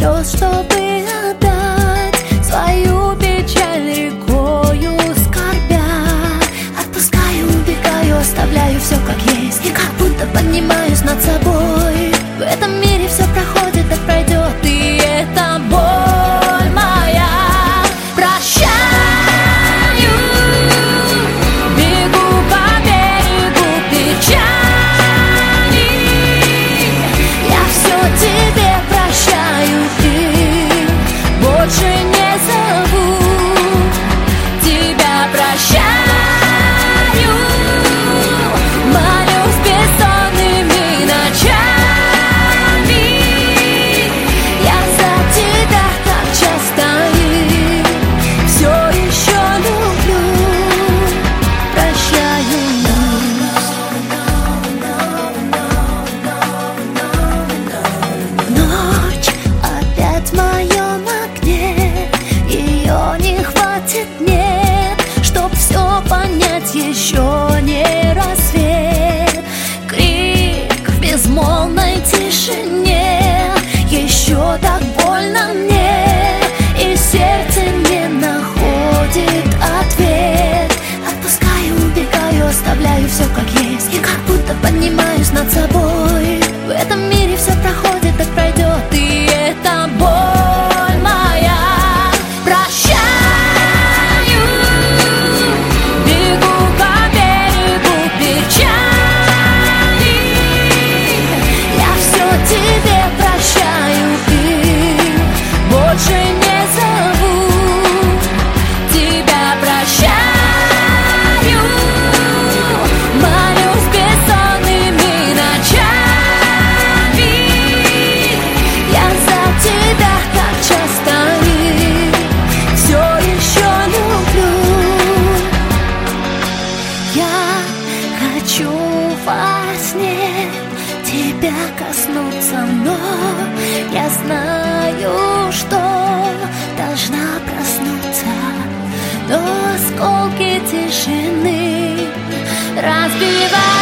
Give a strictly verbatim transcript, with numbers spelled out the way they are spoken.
слез, чтобы отдать свою печаль рекою скорбя. Отпускаю, убегаю, оставляю все как есть, и как будто поднимаюсь над собой. В этом мире все проходит, так пройдет, и это боль моя. Прощаю, бегу по берегу печали. Я все тебе прощаю, и больше не зову тебя. Прощаю, молюсь бессонными ночами. Я за тебя так часто и все еще люблю. Прощаю. Ночь опять в моем окне, ее не хватит, нет, чтоб все понять, еще не рассвет. Крик в безмолвной тишине, еще так больно мне, и сердце не находит ответ. Отпускаю, убегаю, оставляю все как есть, и как будто поднимаюсь над собой. В этом мире все проходит, так пройдет, и это боль моя. Прощаю, бегу по берегу печали. Я все тебе прощаю, и больше не зову тебя. Прощаю, молюсь бессонными ночами. Я за тебя так часто и все еще люблю. Я хочу во сне тебя коснуться, но я знаю, что должна проснуться. Но осколки тишины разбивают